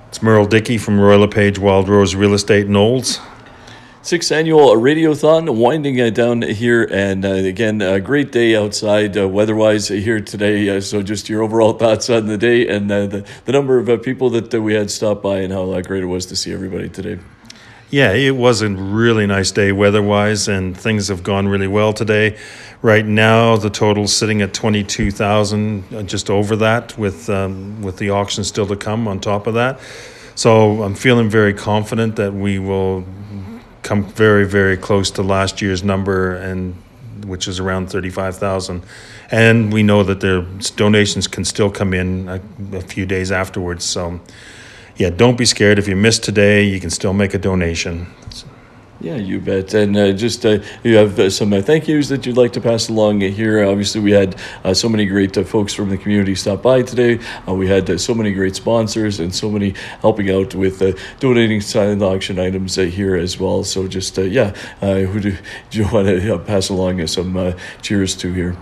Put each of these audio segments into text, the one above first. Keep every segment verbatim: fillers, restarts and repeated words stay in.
It's Merle Dickey from Royal LePage Wild Rose Real Estate in Olds. Sixth annual Radiothon winding uh, down here, and uh, again, a great day outside uh, weather-wise here today. Uh, so just your overall thoughts on the day and uh, the, the number of uh, people that uh, we had stop by and how uh, great it was to see everybody today. Yeah, it was a really nice day weather-wise, and things have gone really well today. Right now, the total's sitting at twenty-two thousand, just over that, with um, with the auction still to come on top of that. So I'm feeling very confident that we will come very, very close to last year's number, and which is around thirty-five thousand. And we know that their donations can still come in a, a few days afterwards. So, yeah, don't be scared. If you missed today, you can still make a donation. Yeah, you bet. And uh, just uh, you have uh, some uh, thank yous that you'd like to pass along here. Obviously, we had uh, so many great uh, folks from the community stop by today. Uh, we had uh, so many great sponsors and so many helping out with uh, donating silent auction items uh, here as well. So just, uh, yeah, uh, who do, do you want to uh, pass along uh, some uh, cheers to here?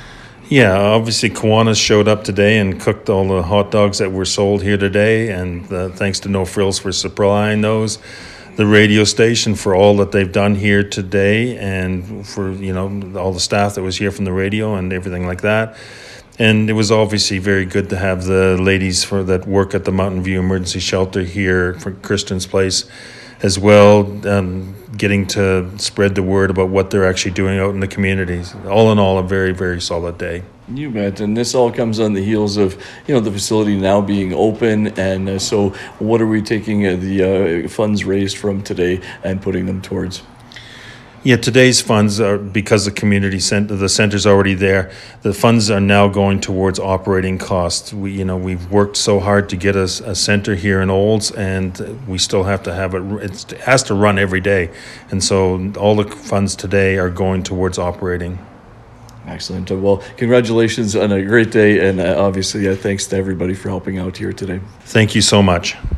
Yeah, obviously Kiwanis showed up today and cooked all the hot dogs that were sold here today, and uh, thanks to No Frills for supplying those. The radio station for all that they've done here today, and for, you know, all the staff that was here from the radio and everything like that. And it was obviously very good to have the ladies for that work at the Mountain View Emergency Shelter here for Kristen's Place as well, um, getting to spread the word about what they're actually doing out in the communities. All in all, a very, very solid day. You bet. And this all comes on the heels of, you know, the facility now being open. And uh, so what are we taking uh, the uh, funds raised from today and putting them towards? Yeah, today's funds are, because the community center, the center's already there, the funds are now going towards operating costs. We, you know, we've worked so hard to get us a, a center here in Olds, and we still have to have it, it's, it has to run every day. And so all the funds today are going towards operating. Excellent. Well, congratulations on a great day, and uh, obviously uh, thanks to everybody for helping out here today. Thank you so much.